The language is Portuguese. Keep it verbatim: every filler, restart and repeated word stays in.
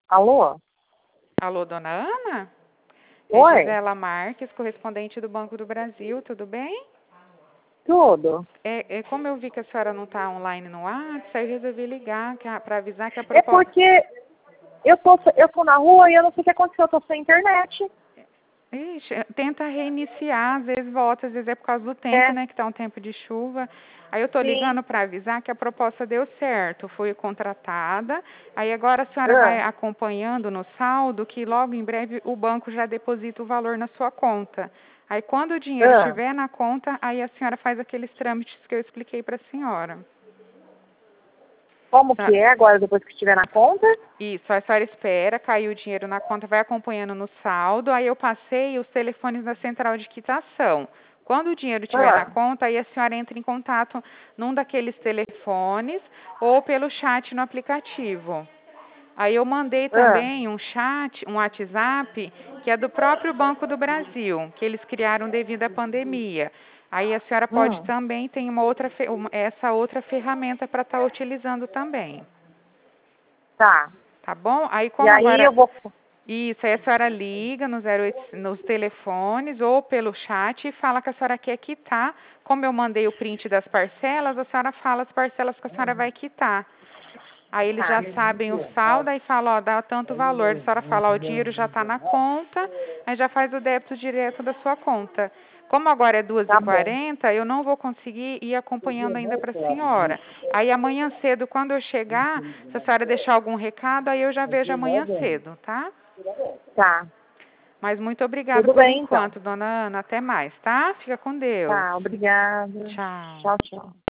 Alô? Alô, dona Ana? Oi? É Gisela Marques, correspondente do Banco do Brasil, tudo bem? Tudo. É, é, como eu vi que a senhora não está online no WhatsApp, aí eu resolvi ligar para avisar que a É proposta... porque eu tô, eu tô na rua e eu não sei o que aconteceu, eu tô sem internet. Ixi, tenta reiniciar, às vezes volta, às vezes é por causa do tempo, É, né, que tá um tempo de chuva. Aí eu tô sim. ligando para avisar que a proposta deu certo, foi contratada. Aí agora a senhora vai Ah, acompanhando no saldo que logo em breve o banco já deposita o valor na sua conta. Aí quando o dinheiro ah. estiver na conta, aí a senhora faz aqueles trâmites que eu expliquei para a senhora. Como Tá? que é agora, depois que estiver na conta? Isso, a senhora espera, caiu o dinheiro na conta, vai acompanhando no saldo, aí eu passei os telefones da central de quitação. Quando o dinheiro estiver na Ah, conta, aí a senhora entra em contato num daqueles telefones ou pelo chat no aplicativo. Aí eu mandei ah, também um chat, um WhatsApp, que é do próprio Banco do Brasil, que eles criaram devido à pandemia. Aí a senhora pode hum, também, tem uma outra, fe- uma- essa outra ferramenta para estar utilizando também. tá. Tá bom? Aí E como aí agora eu vou... isso, aí a senhora liga no zero oito, nos telefones ou pelo chat e fala que a senhora quer quitar. Como eu mandei o print das parcelas, a senhora fala as parcelas que a senhora vai quitar. Aí eles Tá, já sabem o saldo, aí fala, ó, dá tanto valor. A senhora fala, ó, o dinheiro já está na conta, aí já faz o débito direto da sua conta. Como agora é duas e tá bom. quarenta, eu não vou conseguir ir acompanhando ainda para a senhora. Aí amanhã cedo, quando eu chegar, se a senhora deixar algum recado, aí eu já vejo amanhã cedo, tá? Tá. Mas muito obrigada Tudo por bem, então. enquanto, dona Ana. Até mais, tá? Fica com Deus. Tá, obrigada. Tchau. Tchau, tchau.